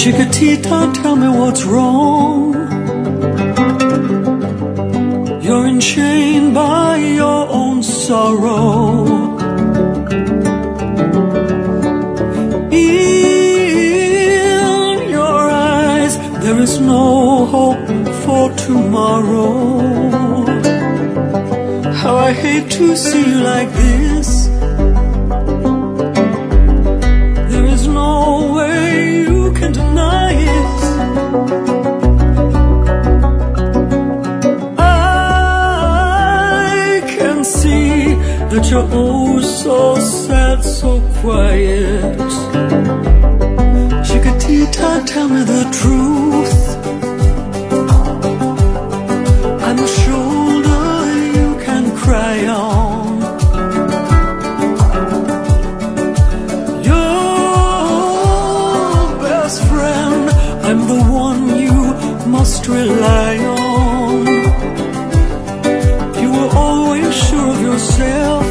Chiquitita, tell me what's wrong. You're enchained by your own sorrow. In your eyes there is no hope for tomorrow. How I hate to see you like this. There is no way you can deny it. I can see that you're oh so sad, so quiet. Chiquitita, tell me the truth. I'm a shoulder you can cry on. Your best friend, I'm the one you must rely on. You were always sure of yourself.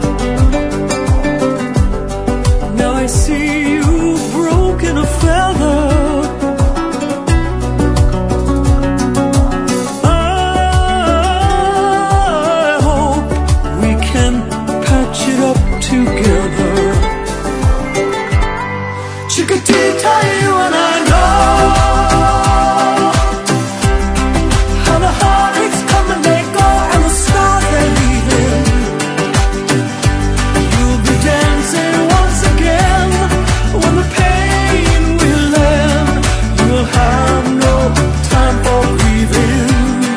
Now I see you've broken a feather. I hope we can patch it up together. Chiquitita, you and I know how the heartaches come and they go, and the stars they're leaving. You'll be dancing once again when the pain will end. You'll have no time for grieving.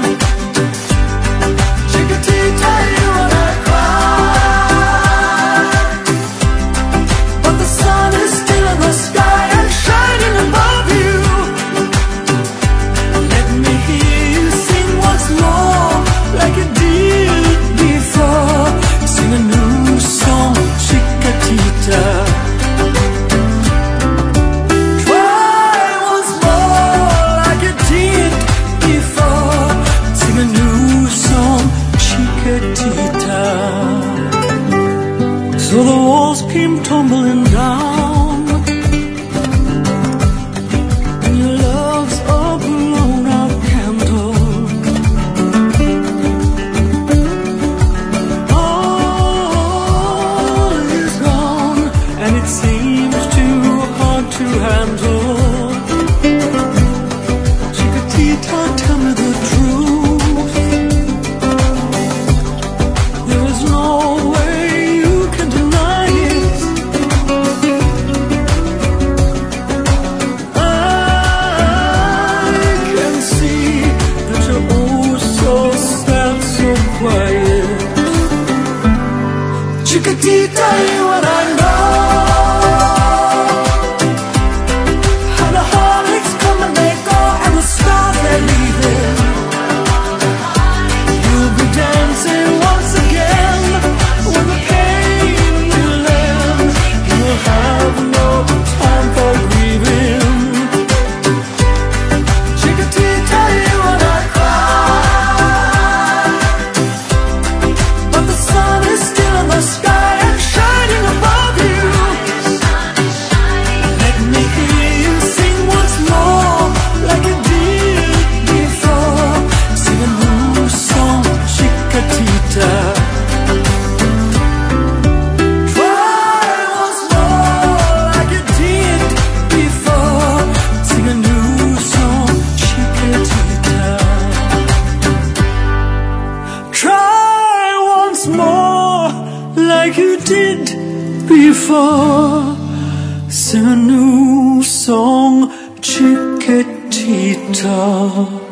Chiquitita, you and I cry, but the sun is still in the sky and shining above you. Let me hear you sing once more like you did before. Sing a new song, Chiquitita. Try once more like you did before. Sing a new song, Chiquitita. So the walls came tumbling down, and your love's a blown out candle. All is gone, and it seems too hard to handle. Chiquitita, tell me the truth. There is no way you can deny it. I can see that you're oh so sad, so quiet. Chiquitita, you and I know how the heartaches come and they go, and the stars they're leaving. You'll be dancing once again when the pain will end. You'll have no time for grieving. Chiquitita, you and I cry, but the sun is still in the sky and shining above you. Let me hear you sing once more like you did before. Sing a new song, Chiquitita. Try once more like you did before. Sing a new song, Chiquitita. Try once more like you did before. Sing a new song, Chiquitita.